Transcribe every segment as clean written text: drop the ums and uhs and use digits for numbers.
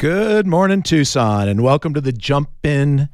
Good morning, Tucson, and welcome to Jump In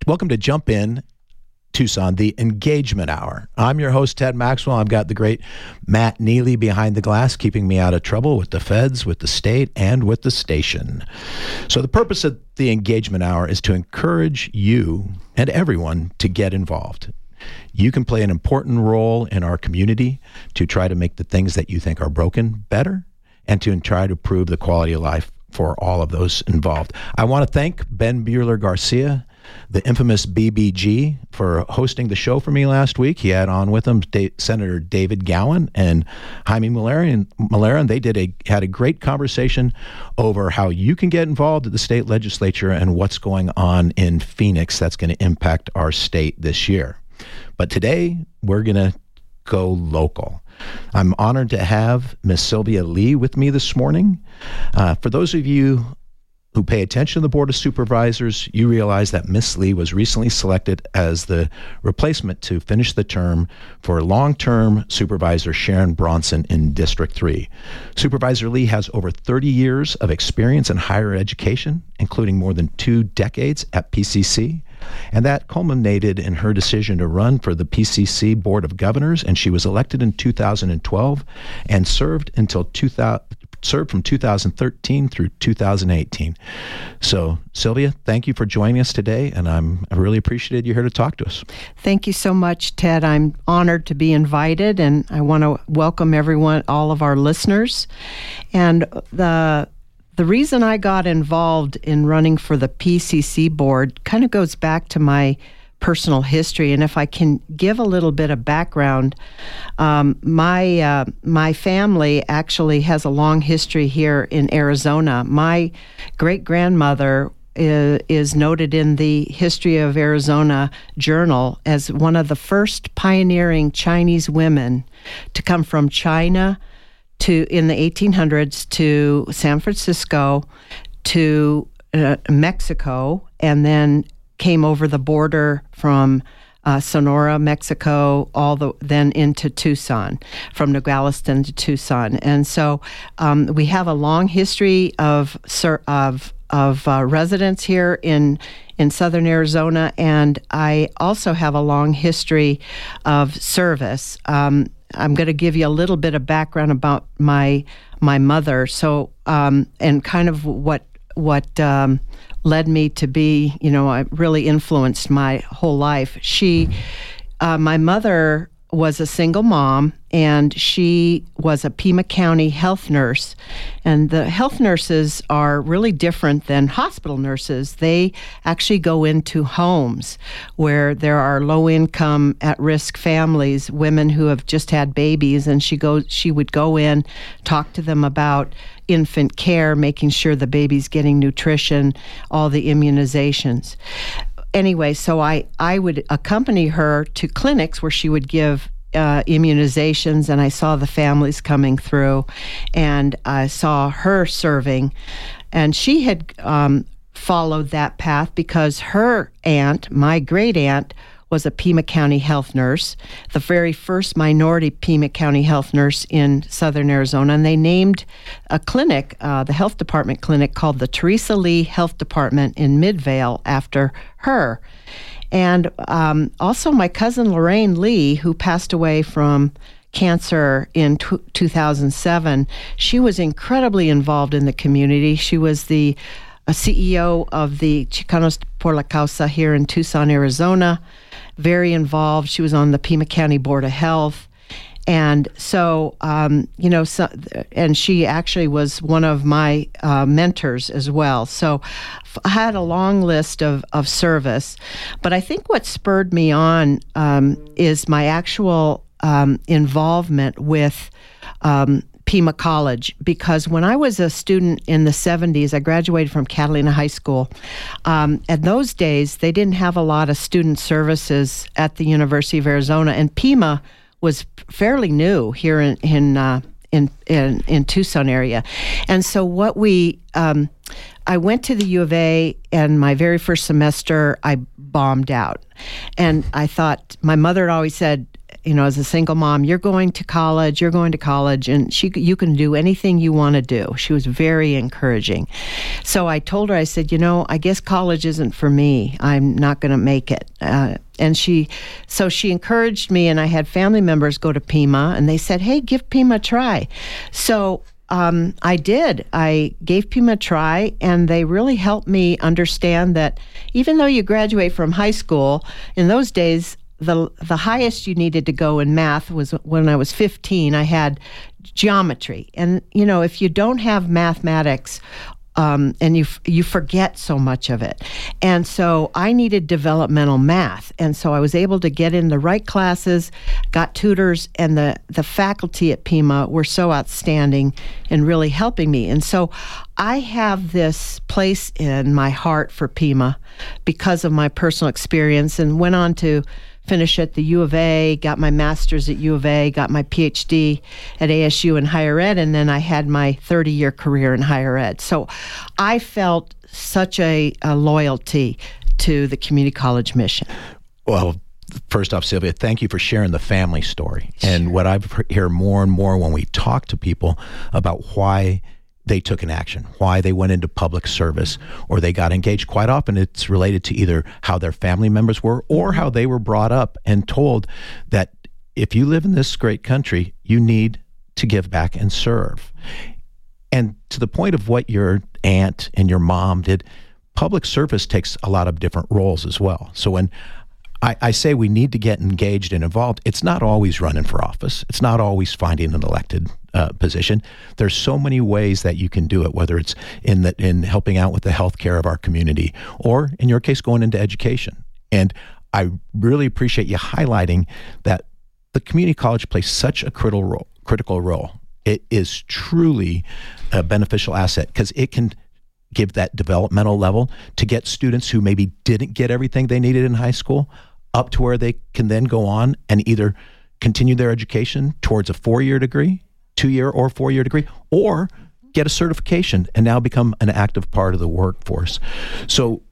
Tucson, the Engagement Hour. I'm your host, Ted Maxwell. I've got the great Matt Neely behind the glass, keeping me out of trouble with the feds, with the state, and with the station. So the purpose of the Engagement Hour is to encourage you and everyone to get involved. You can play an important role in our community to try to make the things that you think are broken better and to try to improve the quality of life for all of those involved. I want to thank Ben Buehler-Garcia, the infamous BBG, for hosting the show for me last week. He had on with him Senator David Gowan and Jaime Malera, and they had a great conversation over how you can get involved at the state legislature and what's going on in Phoenix that's going to impact our state this year. But today, we're going to go local. I'm honored to have Miss Sylvia Lee with me this morning. For those of you who pay attention to the Board of Supervisors, you realize that Miss Lee was recently selected as the replacement to finish the term for long-term Supervisor Sharon Bronson in District 3. Supervisor Lee has over 30 years of experience in higher education, including more than 2 decades at PCC. And that culminated in her decision to run for the PCC Board of Governors, and she was elected in 2012 and served from 2013 through 2018. So, Sylvia, thank you for joining us today, and I really appreciated you here to talk to us. Thank you so much, Ted. I'm honored to be invited, and I want to welcome everyone, all of our listeners. And the reason I got involved in running for the PCC board kind of goes back to my personal history. And if I can give a little bit of background, my family actually has a long history here in Arizona. My great-grandmother is noted in the History of Arizona Journal as one of the first pioneering Chinese women to come from China in the 1800s to San Francisco, to Mexico, and then came over the border from Sonora, Mexico, then into Tucson, from Nogales to Tucson. And so we have a long history of residents here in southern Arizona, and I also have a long history of service. I'm going to give you a little bit of background about my mother. So, and kind of what led me to be, I really influenced my whole life. My mother was a single mom, and she was a Pima County health nurse. And the health nurses are really different than hospital nurses. They actually go into homes where there are low-income, at-risk families, women who have just had babies, and she would go in, talk to them about infant care, making sure the baby's getting nutrition, all the immunizations. Anyway, so I would accompany her to clinics where she would give immunizations, and I saw the families coming through, and I saw her serving. And she had followed that path because her aunt, my great aunt, was a Pima County health nurse, the very first minority Pima County health nurse in southern Arizona. And they named a clinic, the health department clinic, called the Teresa Lee Health Department in Midvale after her. And also my cousin Lorraine Lee, who passed away from cancer in 2007, she was incredibly involved in the community. She was the CEO of the Chicanos por la Causa here in Tucson, Arizona, very involved. She was on the Pima County Board of Health. And so, and she actually was one of my mentors as well. So I had a long list of service. But I think what spurred me on is my actual involvement with Pima College, because when I was a student in the 70s, I graduated from Catalina High School. At those days, they didn't have a lot of student services at the University of Arizona, and Pima was fairly new here in Tucson area. And so I went to the U of A, and my very first semester, I bombed out. And I thought, my mother had always said, as a single mom, you're going to college, and you can do anything you want to do. She was very encouraging. So I told her, I said, I guess college isn't for me. I'm not going to make it. And she encouraged me, and I had family members go to Pima, and they said, hey, give Pima a try. So I did. I gave Pima a try, and they really helped me understand that even though you graduate from high school, in those days, the highest you needed to go in math was when I was 15. I had geometry. And, if you don't have mathematics, and you forget so much of it. And so I needed developmental math. And so I was able to get in the right classes, got tutors, and the faculty at Pima were so outstanding in really helping me. And so I have this place in my heart for Pima because of my personal experience, and went on to finish at the U of A, got my master's at U of A, got my PhD at ASU in higher ed, and then I had my 30-year career in higher ed. So I felt such a loyalty to the community college mission. Well, first off, Sylvia, thank you for sharing the family story. And what I hear more and more when we talk to people about why they took an action, why they went into public service, or they got engaged. Quite often it's related to either how their family members were or how they were brought up and told that if you live in this great country, you need to give back and serve. And to the point of what your aunt and your mom did, public service takes a lot of different roles as well. So when I say we need to get engaged and involved, it's not always running for office. It's not always finding an elected position. There's so many ways that you can do it, whether it's in helping out with the healthcare of our community, or in your case, going into education. And I really appreciate you highlighting that the community college plays such a critical role. It is truly a beneficial asset because it can give that developmental level to get students who maybe didn't get everything they needed in high school up to where they can then go on and either continue their education towards a 4-year degree, 2-year or 4-year degree, or get a certification and now become an active part of the workforce. So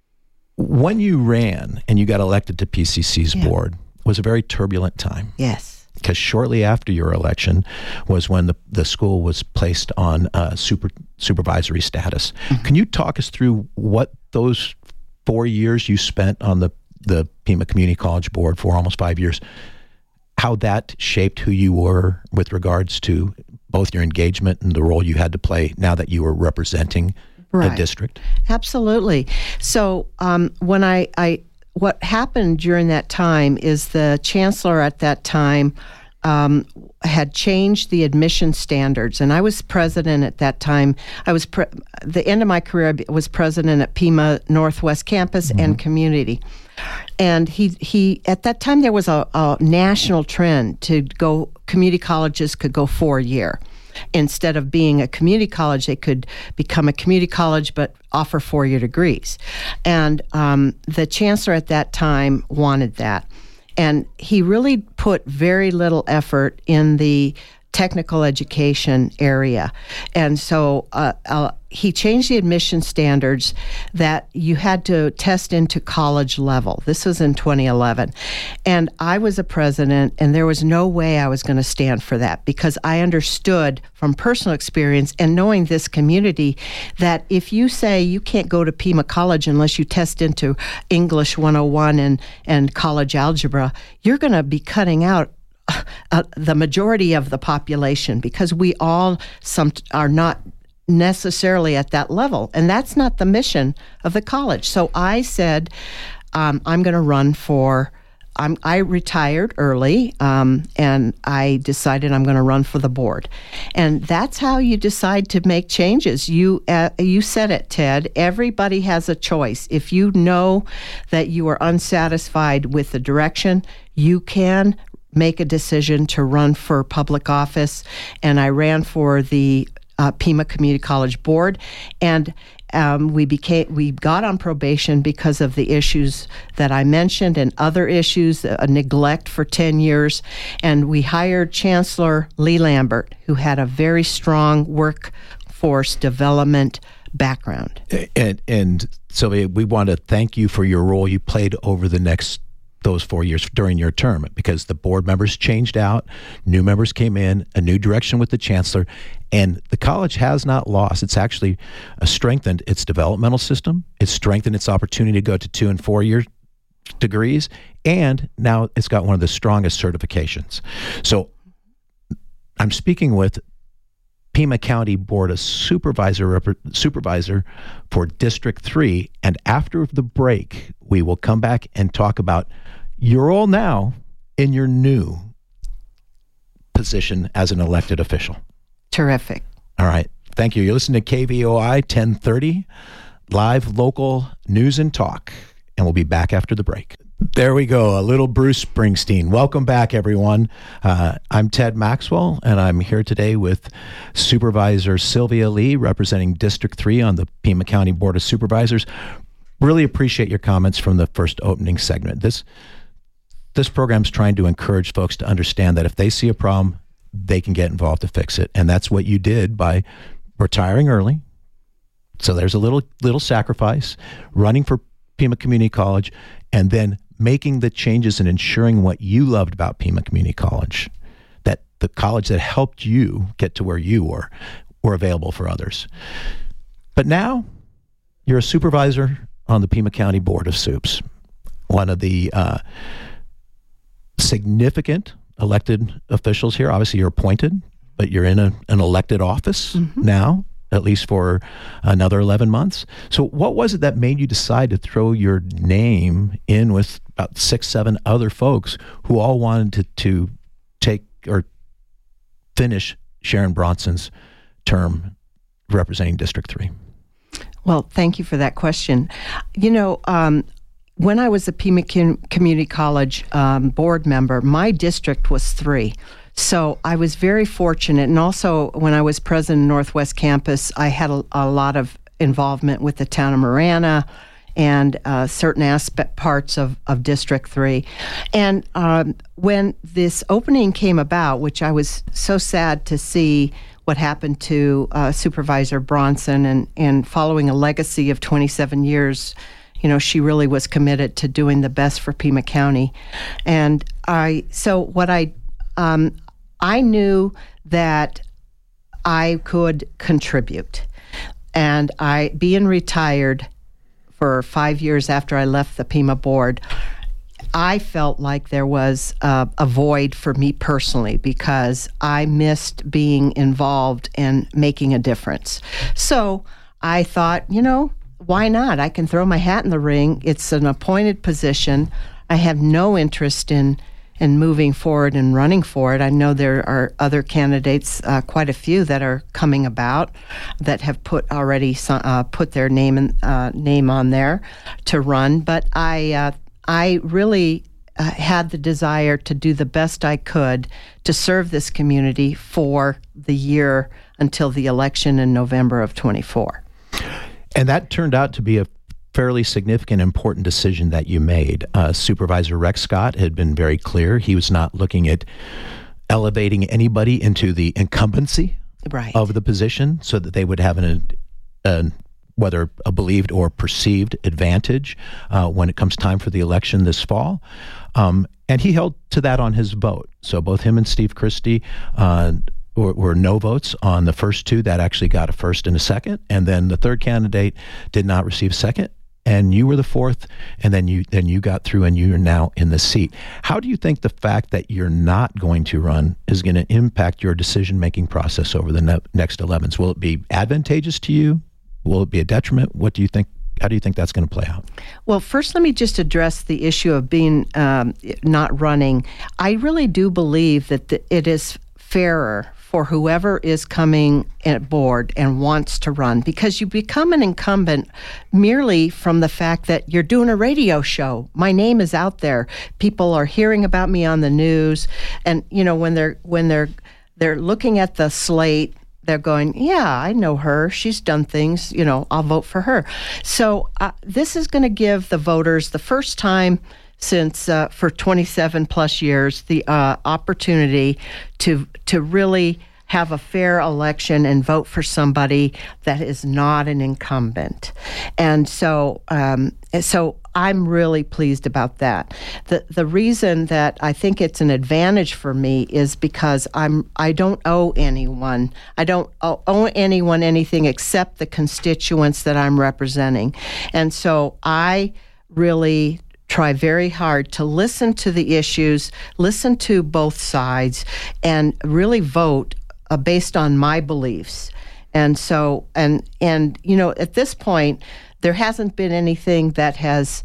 when you ran and you got elected to PCC's board, was a very turbulent time. Yes. Because shortly after your election was when the school was placed on supervisory status. Mm-hmm. Can you talk us through what those 4 years you spent on the Pima Community College Board for almost 5 years, how that shaped who you were with regards to both your engagement and the role you had to play now that you were representing the district? Absolutely. So when what happened during that time is the chancellor at that time had changed the admission standards, and I was president at that time. I was the end of my career. I was president at Pima Northwest Campus and Community, and he at that time there was a national trend to go. Community colleges could go 4-year. Instead of being a community college, they could become a community college but offer 4-year degrees. And the chancellor at that time wanted that. And he really put very little effort in the technical education area. And so he changed the admission standards that you had to test into college level. This was in 2011. And I was a president, and there was no way I was going to stand for that because I understood from personal experience and knowing this community that if you say you can't go to Pima College unless you test into English 101 and college algebra, you're going to be cutting out the majority of the population because we all are not necessarily at that level. And that's not the mission of the college. So I said, I'm going to run for, I retired early, and I decided I'm going to run for the board. And that's how you decide to make changes. You said it, Ted. Everybody has a choice. If you know that you are unsatisfied with the direction, you can make a decision to run for public office. And I ran for the Pima Community College Board, and we got on probation because of the issues that I mentioned and other issues, neglect for 10 years. And we hired Chancellor Lee Lambert, who had a very strong workforce development background. And Sylvia, we want to thank you for your role you played over the next those 4 years during your term, because the board members changed out, new members came in, a new direction with the chancellor, and the college has not lost. It's actually strengthened its developmental system. It's strengthened its opportunity to go to 2 and 4 year degrees, and now it's got one of the strongest certifications. So I'm speaking with Pima County Board of Supervisor for District 3, and after the break, we will come back and talk about your role now in your new position as an elected official. Terrific. All right. Thank you. You're listening to KVOI 1030, live local news and talk, and we'll be back after the break. There we go. A little Bruce Springsteen. Welcome back, everyone. I'm Ted Maxwell, and I'm here today with Supervisor Sylvia Lee, representing District 3 on the Pima County Board of Supervisors. Really appreciate your comments from the first opening segment. This program's trying to encourage folks to understand that if they see a problem, they can get involved to fix it. And that's what you did by retiring early. So there's a little sacrifice, running for Pima Community College, and then making the changes and ensuring what you loved about Pima Community College, that the college that helped you get to where you were available for others. But now you're a supervisor on the Pima County Board of Supes, one of the significant elected officials here. Obviously, you're appointed, but you're in an elected office now, at least for another 11 months. So what was it that made you decide to throw your name in with about 6-7 other folks who all wanted to take or finish Sharon Bronson's term representing District 3? Well, thank you for that question. You know, when I was a Pima Community College board member, my district was 3. So I was very fortunate. And also, when I was president of Northwest Campus, I had a lot of involvement with the town of Marana and certain parts of District 3. And when this opening came about, which I was so sad to see what happened to Supervisor Bronson, and following a legacy of 27 years, you know, she really was committed to doing the best for Pima County. And I knew that I could contribute. And being retired for 5 years after I left the Pima board, I felt like there was a void for me personally, because I missed being involved and making a difference. So I thought, you know, why not? I can throw my hat in the ring. It's an appointed position. I have no interest in moving forward and running for it. I know there are other candidates, quite a few that are coming about, that have put their name on there to run. But I really had the desire to do the best I could to serve this community for the year until the election in November of 24. And that turned out to be a fairly significant, important decision that you made. Supervisor Rex Scott had been very clear. He was not looking at elevating anybody into the incumbency of the position so that they would have whether a believed or perceived advantage when it comes time for the election this fall. And he held to that on his vote. So both him and Steve Christie were no votes on the first 2 that actually got a first and a second. And then the third candidate did not receive second. And you were the 4th, and then you got through, and you're now in the seat. How do you think the fact that you're not going to run is going to impact your decision-making process over the next 11s? Will it be advantageous to you? Will it be a detriment? What do you think? How do you think that's going to play out? Well, first, let me just address the issue of being not running. I really do believe that it is fairer for whoever is coming at board and wants to run, because you become an incumbent merely from the fact that you're doing a radio show. My name is out there. People are hearing about me on the news, and you know, when they're looking at the slate, they're going, yeah, I know her. She's done things, you know, I'll vote for her. So this is going to give the voters, the first time since for 27 plus years, the opportunity to really have a fair election and vote for somebody that is not an incumbent. And so I'm really pleased about that. The reason that I think it's an advantage for me is because I don't owe anyone. I don't owe anyone anything except the constituents that I'm representing. And so I really try very hard to listen to the issues, listen to both sides, and really vote based on my beliefs. And so, and at this point, there hasn't been anything that has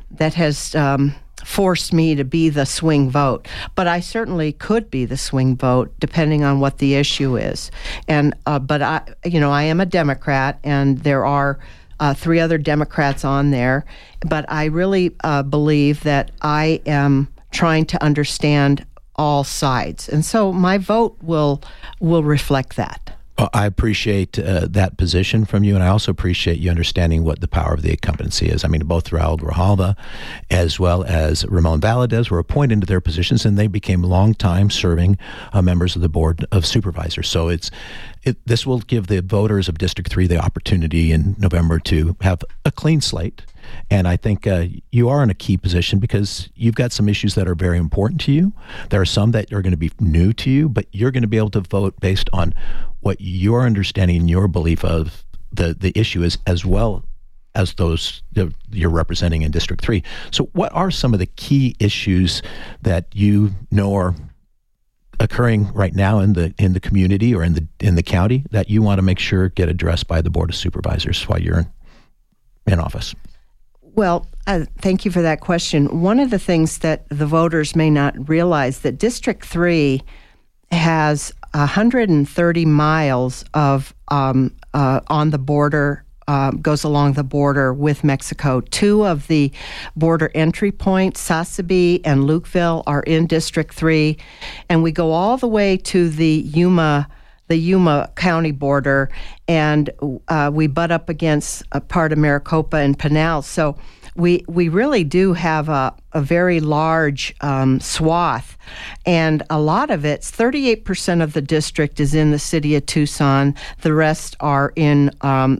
forced me to be the swing vote, but I certainly could be the swing vote depending on what the issue is. And but I am a Democrat, and there are 3 other Democrats on there, but I really believe that I am trying to understand all sides, and so my vote will reflect that. I appreciate that position from you, and I also appreciate you understanding what the power of the incumbency is. I mean, both Raul Grijalva as well as Ramon Valadez were appointed into their positions, and they became long-time serving members of the Board of Supervisors. So this will give the voters of District 3 the opportunity in November to have a clean slate. And I think you are in a key position because you've got some issues that are very important to you. There are some that are going to be new to you, but you're going to be able to vote based on what your understanding and your belief of the issue is, as well as those you're representing in District 3. So what are some of the key issues that you know are occurring right now in the community or in the county that you want to make sure get addressed by the Board of Supervisors while you're in office? Well, thank you for that question. One of the things that the voters may not realize, that District 3 has 130 miles of on the border, goes along the border with Mexico. 2 of the border entry points, Sasabe and Lukeville, are in District 3, and we go all the way to the Yuma County border, and we butt up against a part of Maricopa and Pinal. So we really do have a very large swath, and a lot of it, 38% of the district is in the city of Tucson. The rest are in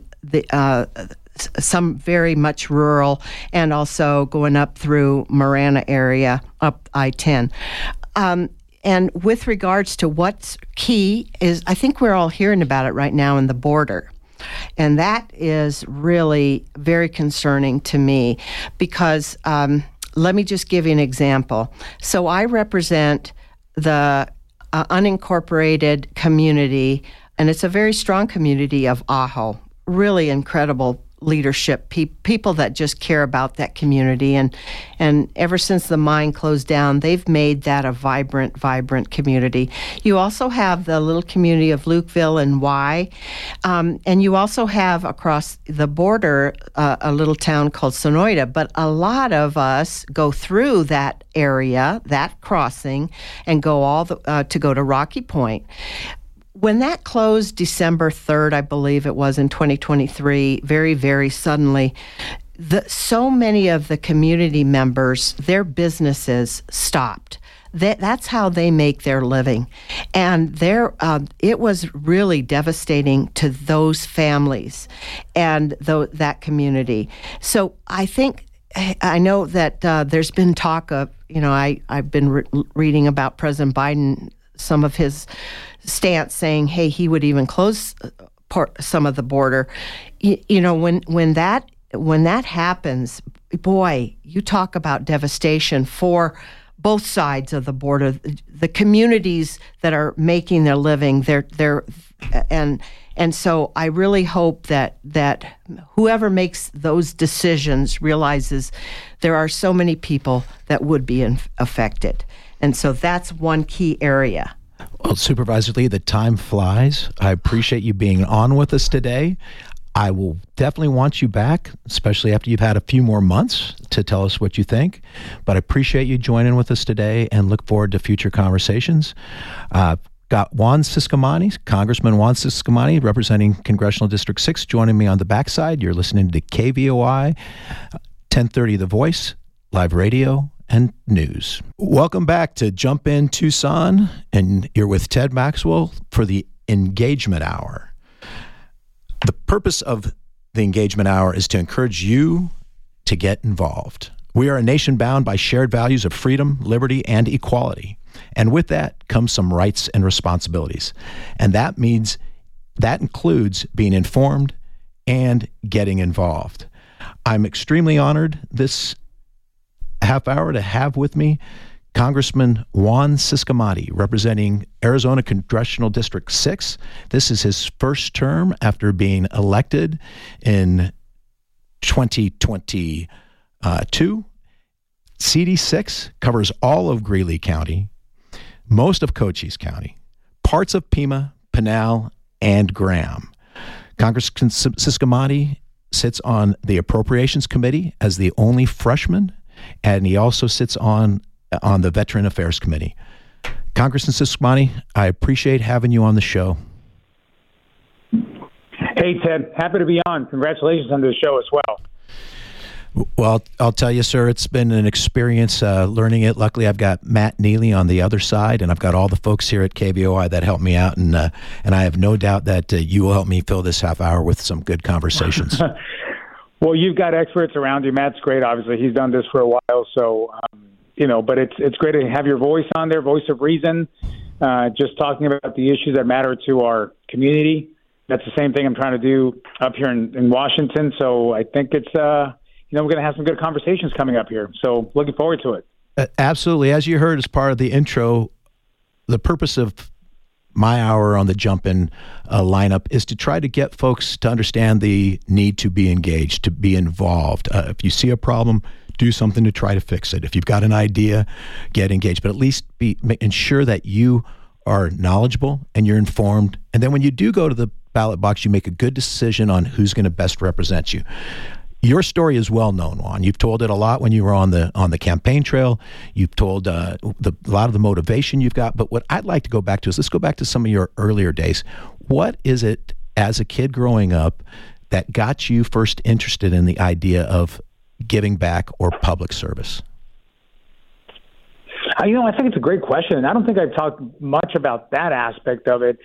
some very much rural, and also going up through Marana area, up I-10. And with regards to what's key is, I think we're all hearing about it right now in the border. And that is really very concerning to me because let me just give you an example. So I represent the unincorporated community, and it's a very strong community of Ajo, really incredible leadership, people that just care about that community. And ever since the mine closed down, they've made that a vibrant community. You also have the little community of Lukeville and Y. And you also have across the border a little town called Sonoita. But a lot of us go through that area, that crossing, and go to go to Rocky Point. When that closed December 3rd, I believe it was in 2023, very, very suddenly, so many of the community members, their businesses stopped. That's how they make their living. And it was really devastating to those families and that community. So I know that there's been talk of, I've been reading about President Biden, some of his stance saying, hey, he would even close some of the border. When that happens, boy, you talk about devastation for both sides of the border. The communities that are making their living, and so I really hope that whoever makes those decisions realizes there are so many people that would be affected. And so that's one key area. Well, Supervisor Lee, the time flies. I appreciate you being on with us today. I will definitely want you back, especially after you've had a few more months to tell us what you think. But I appreciate you joining with us today and look forward to future conversations. Got Juan Ciscomani, Congressman Juan Ciscomani, representing Congressional District 6, joining me on the backside. You're listening to KVOI, 1030 The Voice, live radio and news. Welcome back to Jump In Tucson, and you're with Ted Maxwell for the Engagement Hour. The purpose of the Engagement Hour is to encourage you to get involved. We are a nation bound by shared values of freedom, liberty, and equality. And with that comes some rights and responsibilities. And that includes being informed and getting involved. I'm extremely honored this half hour to have with me Congressman Juan Ciscomati, representing Arizona Congressional District 6. This is his first term after being elected in 2022. CD6 covers all of Greeley County, most of Cochise County, parts of Pima, Pinal, and Graham. Congressman Ciscomati sits on the Appropriations Committee as the only freshman, and he also sits on the Veteran Affairs Committee. Congressman Ciscomati, I appreciate having you on the show. Hey, Ted. Happy to be on. Congratulations on the show as well. Well, I'll tell you, sir, it's been an experience learning it. Luckily, I've got Matt Neely on the other side, and I've got all the folks here at KBOI that help me out, and I have no doubt that you will help me fill this half hour with some good conversations. Well, you've got experts around you. Matt's great, obviously. He's done this for a while, so, but it's great to have your voice on there, voice of reason, just talking about the issues that matter to our community. That's the same thing I'm trying to do up here in Washington, so I think it's we're going to have some good conversations coming up here. So looking forward to it. Absolutely. As you heard as part of the intro, the purpose of my hour on the Jump-In lineup is to try to get folks to understand the need to be engaged, to be involved. If you see a problem, do something to try to fix it. If you've got an idea, get engaged. But at least ensure that you are knowledgeable and you're informed. And then when you do go to the ballot box, you make a good decision on who's going to best represent you. Your story is well known, Juan. You've told it a lot when you were on the campaign trail. You've told a lot of the motivation you've got. But what I'd like to go back to is let's go back to some of your earlier days. What is it as a kid growing up that got you first interested in the idea of giving back or public service? I think it's a great question, and I don't think I've talked much about that aspect of it.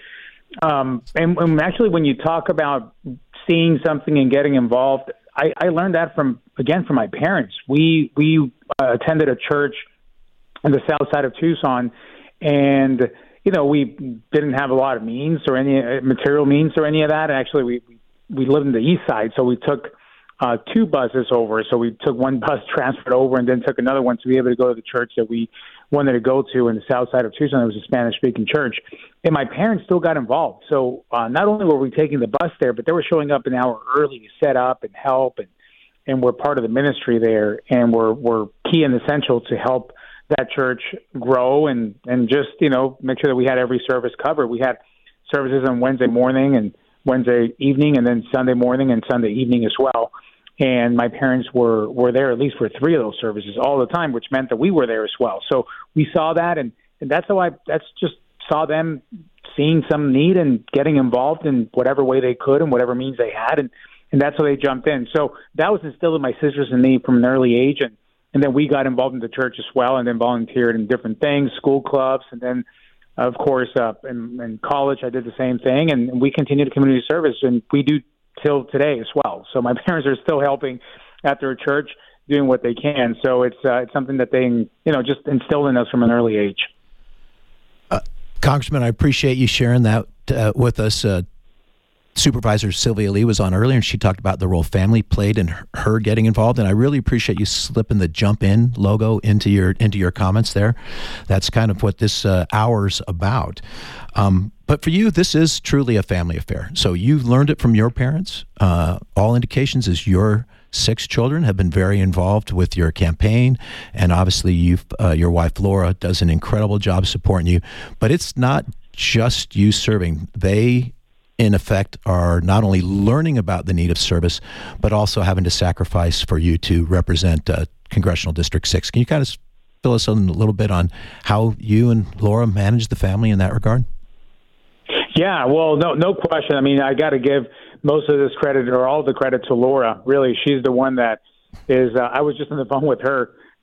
And actually, when you talk about seeing something and getting involved, I learned that from my parents. We attended a church on the south side of Tucson, and we didn't have a lot of means or any material means or any of that. Actually, we lived in the east side, so we took 2 buses over. So we took one bus, transferred over, and then took another one to be able to go to the church that we wanted to go to in the south side of Tucson. It was a Spanish-speaking church. And my parents still got involved. So not only were we taking the bus there, but they were showing up an hour early to set up and help, and we're part of the ministry there, and we're key and essential to help that church grow and just, make sure that we had every service covered. We had services on Wednesday morning and Wednesday evening, and then Sunday morning and Sunday evening as well. And my parents were there at least for 3 of those services all the time, which meant that we were there as well. So we saw that, and that's just saw them seeing some need and getting involved in whatever way they could and whatever means they had, and that's how they jumped in. So that was instilled in my sisters and me from an early age, and then we got involved in the church as well, and then volunteered in different things, school clubs, and then, of course, in college I did the same thing, and we continued community service, and we do till today as well. So my parents are still helping at their church, doing what they can. So it's something that they, just instilled in us from an early age. Congressman, I appreciate you sharing that with us. Supervisor Sylvia Lee was on earlier, and she talked about the role family played in her getting involved. And I really appreciate you slipping the Jump In logo into your comments there. That's kind of what this hour's about. But for you, this is truly a family affair. So you learned it from your parents. All indications is your 6 children have been very involved with your campaign, and obviously your wife Laura does an incredible job supporting you. But it's not just you serving. They, in effect, are not only learning about the need of service, but also having to sacrifice for you to represent Congressional District 6. Can you kind of fill us in a little bit on how you and Laura manage the family in that regard? Yeah, well, no question. I mean, I got to give most of this credit or all the credit to Laura. Really, she's the one that is. I was just on the phone with her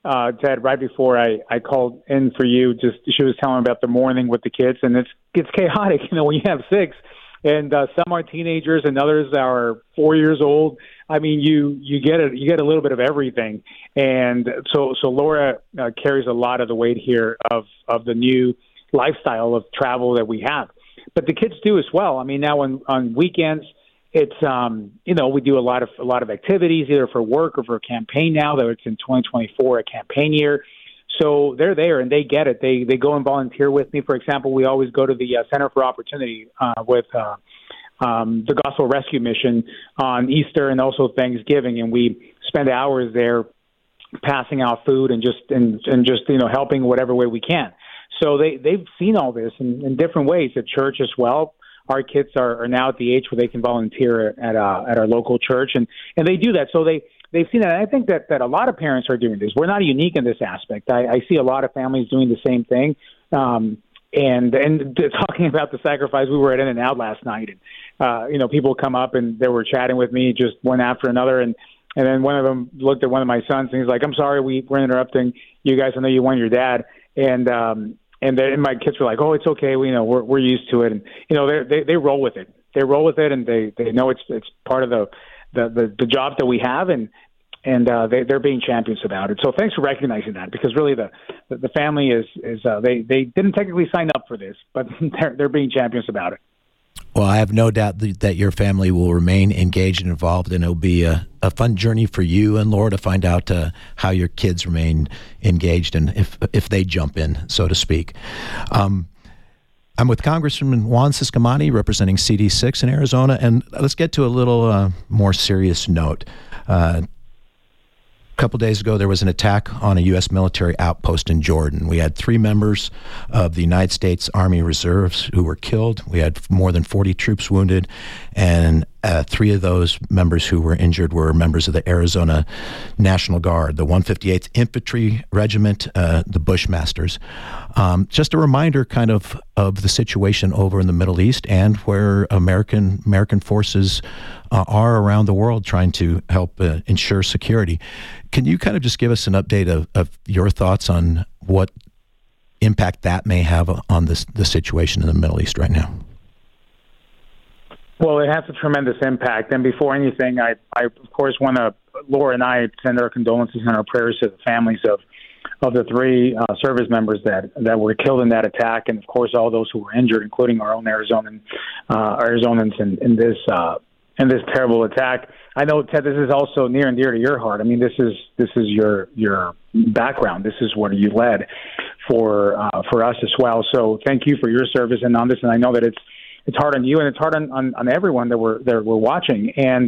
Ted, right before I called in for you, she was telling me about the morning with the kids, and it's chaotic, when you have 6, and some are teenagers and others are 4 years old. I mean, you get a little bit of everything, and so Laura carries a lot of the weight here of the new lifestyle of travel that we have, but the kids do as well. I mean, now on weekends, it's we do a lot of activities either for work or for a campaign now, though it's in 2024, a campaign year. So they're there and they get it. They go and volunteer with me. For example, we always go to the Center for Opportunity with the Gospel Rescue Mission on Easter and also Thanksgiving, and we spend hours there passing out food and just helping whatever way we can. So they've seen all this in different ways at church as well. Our kids are now at the age where they can volunteer at our local church, and they do that. So they've seen that. And I think that a lot of parents are doing this. We're not unique in this aspect. I see a lot of families doing the same thing. And talking about the sacrifice, we were at In-N-Out last night, and people come up and they were chatting with me just one after another, and then one of them looked at one of my sons and he's like, "I'm sorry, we're interrupting you guys. I know you want your dad." And my kids were like, "Oh, it's okay. We're used to it." And they roll with it. They roll with it, and they know it's part of the job that we have, and they're being champions about it. So thanks for recognizing that, because really the family is they didn't technically sign up for this, but they're being champions about it. Well, I have no doubt that your family will remain engaged and involved, and it'll be a fun journey for you and Laura to find out how your kids remain engaged and if they jump in, so to speak. I'm with Congressman Juan Ciscomani, representing CD6 in Arizona, and let's get to a little more serious note. A couple days ago, there was an attack on a U.S. military outpost in Jordan. We had 3 members of the United States Army Reserves who were killed. We had more than 40 troops wounded, and 3 of those members who were injured were members of the Arizona National Guard, the 158th Infantry Regiment, the Bushmasters. Just a reminder kind of the situation over in the Middle East and where American forces are around the world trying to help ensure security. Can you kind of just give us an update of your thoughts on what impact that may have on the situation in the Middle East right now? Well, it has a tremendous impact. And before anything, I of course want to, Laura and I, send our condolences and our prayers to the families of the 3 service members that were killed in that attack, and of course all those who were injured, including our own Arizonans in this terrible attack. I know, Ted, this is also near and dear to your heart. I mean, this is your background. This is what you led for us as well. So thank you for your service and on this. And I know that it's hard on you, and it's hard on everyone that we're watching. And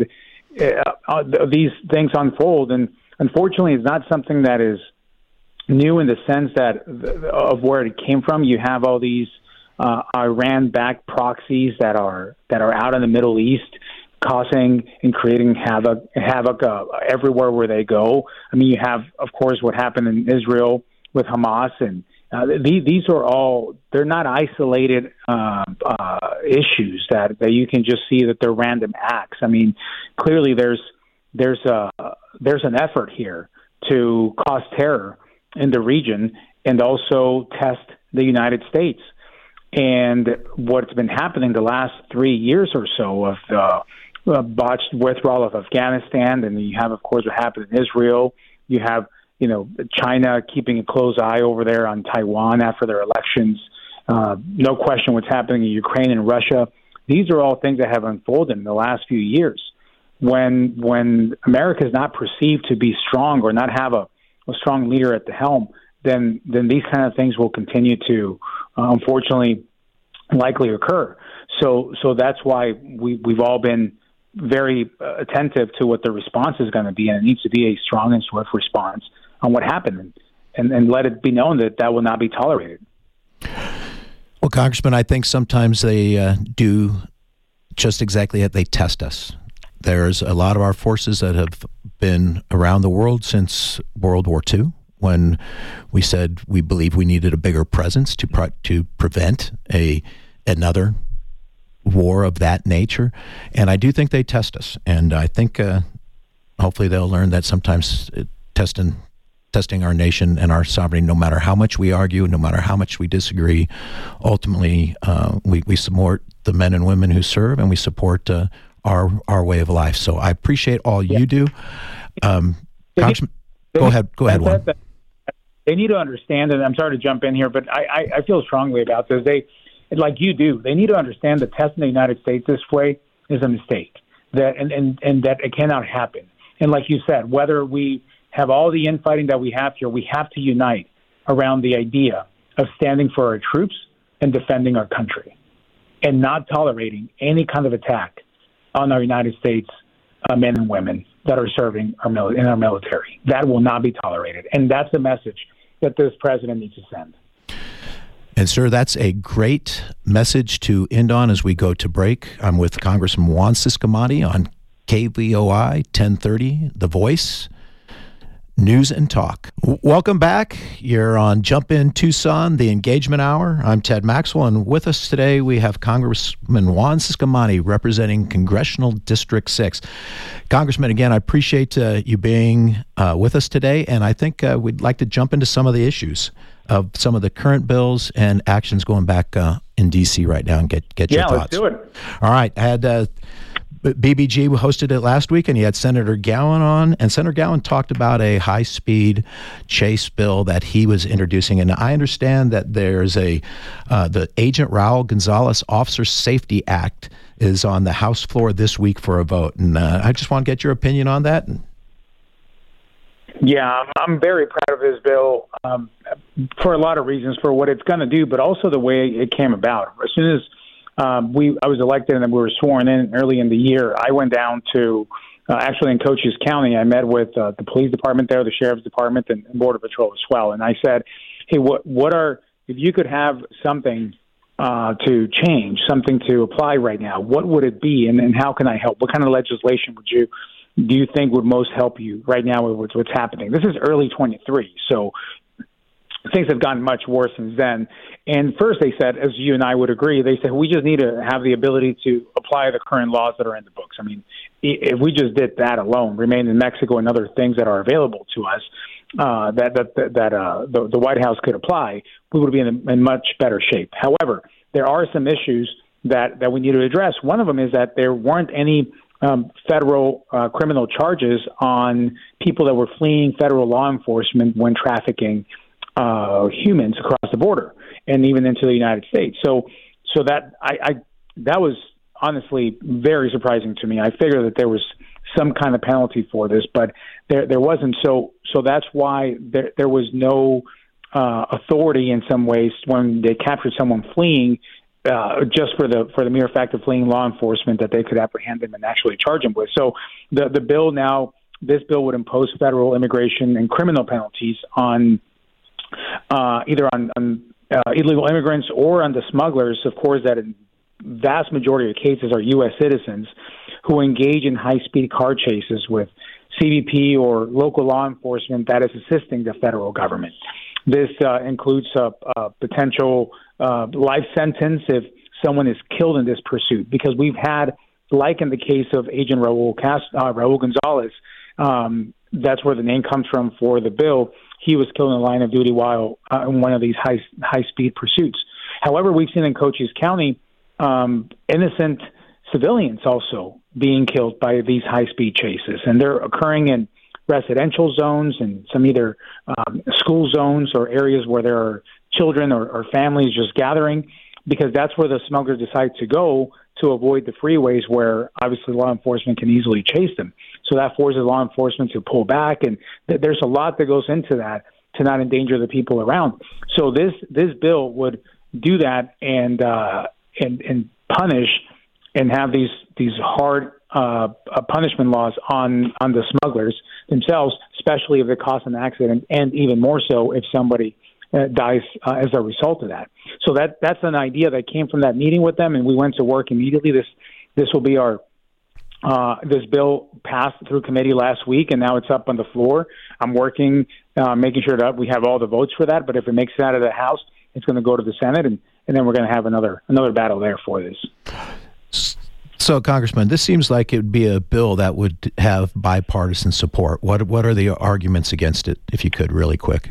these things unfold, and unfortunately, it's not something that is new in the sense that of where it came from. You have all these Iran-backed proxies that are out in the Middle East, causing and creating havoc everywhere where they go. I mean, you have, of course, what happened in Israel with Hamas, and these are all, they're not isolated issues that you can just see that they're random acts. I mean, clearly there's an effort here to cause terror in the region and also test the United States. And what's been happening the last 3 years or so of the botched withdrawal of Afghanistan, and you have, of course, what happened in Israel. You have, China keeping a close eye over there on Taiwan after their elections. No question what's happening in Ukraine and Russia. These are all things that have unfolded in the last few years. When America is not perceived to be strong or not have a strong leader at the helm, then these kind of things will continue to, unfortunately, likely occur. So that's why we've all been very attentive to what the response is going to be, and it needs to be a strong and swift response on what happened, and let it be known that will not be tolerated. Well, Congressman, I think sometimes they do just exactly that. They test us. There's a lot of our forces that have been around the world since World War II, when we said we believe we needed a bigger presence to prevent another war of that nature. And I do think they test us. And I think hopefully they'll learn that sometimes testing testing our nation and our sovereignty, no matter how much we argue, no matter how much we disagree. Ultimately, we support the men and women who serve, and we support our way of life. So I appreciate all you do. Congressman, go ahead, Juan. They need to understand, and I'm sorry to jump in here, but I feel strongly about this. Like you do, they need to understand that testing the United States this way is a mistake, that and that it cannot happen. And like you said, whether we have all the infighting that we have here, we have to unite around the idea of standing for our troops and defending our country and not tolerating any kind of attack on our United States men and women that are serving in our military. That will not be tolerated. And that's the message that this president needs to send. And, sir, that's a great message to end on as we go to break. I'm with Congressman Juan Ciscomani on KVOI 1030, The Voice, News and Talk. Welcome back. You're on Jump In Tucson, the Engagement Hour. I'm Ted Maxwell, and with us today we have Congressman Juan Ciscomani representing Congressional District 6. Congressman, again, I appreciate you being with us today, and I think we'd like to jump into some of the issues of some of the current bills and actions going back in D.C. right now and get your thoughts. Yeah, let's do it. All right. I had BBG hosted it last week, and he had Senator Gowan on, and Senator Gowan talked about a high-speed chase bill that he was introducing. And I understand that there's the Agent Raul Gonzalez Officer Safety Act is on the House floor this week for a vote. And I just want to get your opinion on that. Yeah, I'm very proud of this bill for a lot of reasons, for what it's going to do, but also the way it came about. As soon as I was elected and we were sworn in early in the year, I went down to, actually in Cochise County, I met with the police department there, the sheriff's department, and Border Patrol as well. And I said, hey, if you could have something to change, something to apply right now, what would it be, and how can I help? What kind of legislation do you think would most help you right now with what's happening? This is early 23, so things have gotten much worse since then. And first they said, as you and I would agree, they said, we just need to have the ability to apply the current laws that are in the books. I mean, if we just did that alone, remain in Mexico and other things that are available to us, the White House could apply, we would be in much better shape. However, there are some issues that we need to address. One of them is that there weren't any federal criminal charges on people that were fleeing federal law enforcement when trafficking humans across the border and even into the United States. So that that was honestly very surprising to me. I figured that there was some kind of penalty for this, but there wasn't. So that's why there was no authority in some ways when they captured someone fleeing, just for the mere fact of fleeing law enforcement, that they could apprehend them and actually charge them with. So the bill now, this bill would impose federal immigration and criminal penalties on either on illegal immigrants or on the smugglers, of course, that in vast majority of cases are U.S. citizens who engage in high-speed car chases with CBP or local law enforcement that is assisting the federal government. This includes a potential life sentence if someone is killed in this pursuit, because we've had, like in the case of Agent Raul Gonzalez, that's where the name comes from for the bill. He was killed in the line of duty while in one of these high-speed pursuits. However, we've seen in Cochise County innocent civilians also being killed by these high-speed chases, and they're occurring in residential zones and some either school zones or areas where there are children or families just gathering, because that's where the smugglers decide to go to avoid the freeways where obviously law enforcement can easily chase them. So that forces law enforcement to pull back, and there's a lot that goes into that to not endanger the people around. So this bill would do that and punish and have these hard punishment laws on the smugglers themselves, especially if it causes an accident, and even more so if somebody dies as a result of that. So that's an idea that came from that meeting with them, and we went to work immediately. This will be our this bill passed through committee last week, and now it's up on the floor. I'm working, making sure that we have all the votes for that. But if it makes it out of the House, it's going to go to the Senate, and then we're going to have another battle there for this. So, Congressman, this seems like it would be a bill that would have bipartisan support. What are the arguments against it, if you could, really quick?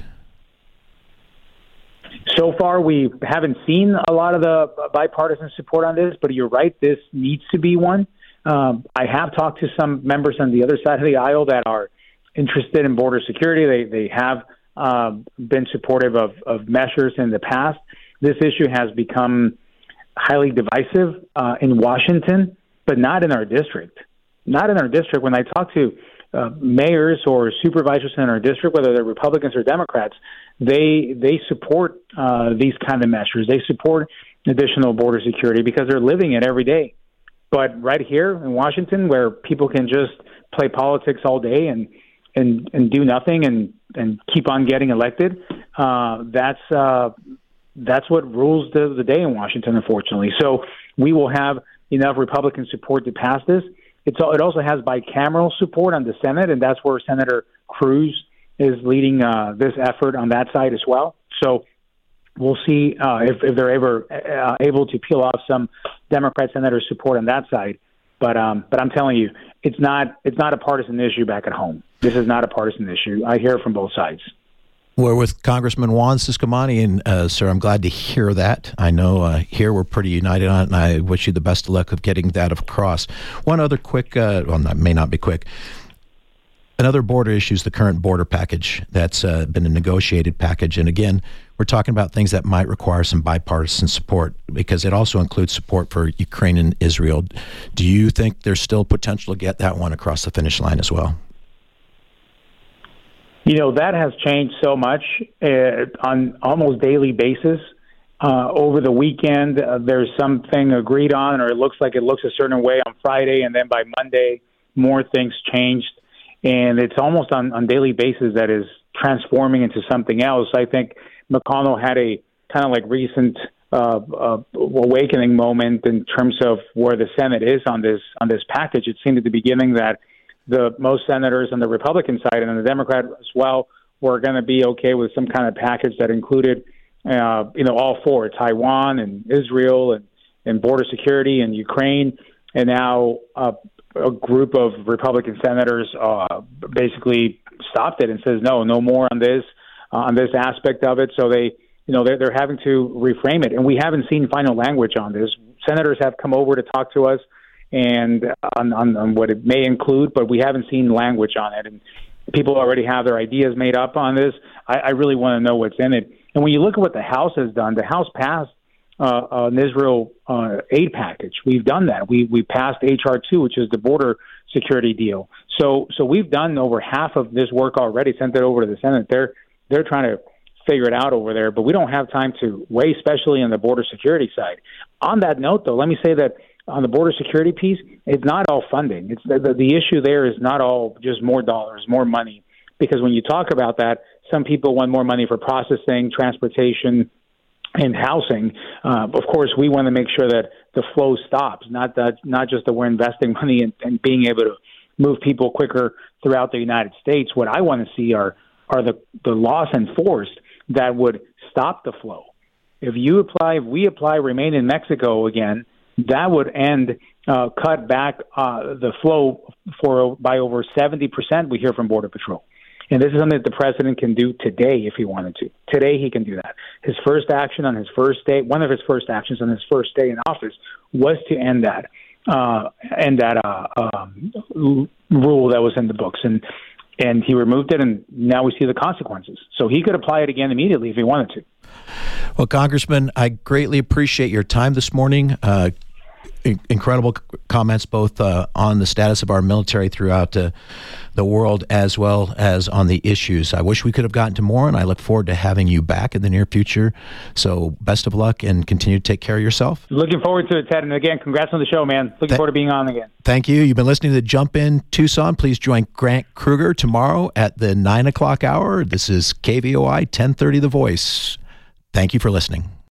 So far, we haven't seen a lot of the bipartisan support on this, but you're right, this needs to be one. I have talked to some members on the other side of the aisle that are interested in border security. They have been supportive of measures in the past. This issue has become highly divisive in Washington, but not in our district. Not in our district. When I talk to mayors or supervisors in our district, whether they're Republicans or Democrats, they support these kind of measures. They support additional border security because they're living it every day. But right here in Washington, where people can just play politics all day and do nothing and keep on getting elected, that's what rules the day in Washington, unfortunately. So we will have enough Republican support to pass this. It also has bicameral support on the Senate, and that's where Senator Cruz is leading this effort on that side as well. So we'll see if they're ever able to peel off some Democrat senator support on that side. But I'm telling you, it's not a partisan issue back at home. This is not a partisan issue. I hear it from both sides. We're with Congressman Juan Ciscomani, and sir, I'm glad to hear that. I know here we're pretty united on it, and I wish you the best of luck of getting that across. One other quick, well, that may not be quick. Another border issue is the current border package that's been a negotiated package. And again, we're talking about things that might require some bipartisan support because it also includes support for Ukraine and Israel. Do you think there's still potential to get that one across the finish line as well? That has changed so much on almost daily basis. Over the weekend, there's something agreed on, or it looks a certain way on Friday, and then by Monday, more things changed. And it's almost on daily basis that is transforming into something else. I think McConnell had a kind of like recent awakening moment in terms of where the Senate is on this package. It seemed at the beginning that the most senators on the Republican side and on the Democrat as well were going to be okay with some kind of package that included, all four: Taiwan and Israel and border security and Ukraine. And now a group of Republican senators basically stopped it and says no more on this aspect of it. So they're having to reframe it, and we haven't seen final language on this. Senators have come over to talk to us and on what it may include, but we haven't seen language on it. And people already have their ideas made up on this. I really want to know what's in it. And when you look at what the House has done, the House passed an Israel aid package. We've done that. We passed H.R. 2, which is the border security deal. So we've done over half of this work already, sent it over to the Senate. They're trying to figure it out over there, but we don't have time to wait, especially on the border security side. On that note, though, let me say that on the border security piece, it's not all funding. It's the issue there is not all just more dollars, more money, because when you talk about that, some people want more money for processing, transportation, and housing. Of course, we want to make sure that the flow stops, not just that we're investing money and being able to move people quicker throughout the United States. What I want to see are the laws enforced that would stop the flow. If we apply remain in Mexico again, that would cut back the flow by over 70%, we hear from Border Patrol. And this is something that the president can do today if he wanted to. Today he can do that. His first action on his first day, one of his first actions on his first day in office was to end that rule that was in the books. And he removed it, and now we see the consequences. So he could apply it again immediately if he wanted to. Well, Congressman, I greatly appreciate your time this morning. Incredible comments both on the status of our military throughout the world as well as on the issues. I wish we could have gotten to more, and I look forward to having you back in the near future. So best of luck and continue to take care of yourself. Looking forward to it, Ted. And again, congrats on the show, man. Looking forward to being on again. Thank you. You've been listening to Jump In Tucson. Please join Grant Kruger tomorrow at the 9 o'clock hour. This is KVOI 1030 The Voice. Thank you for listening.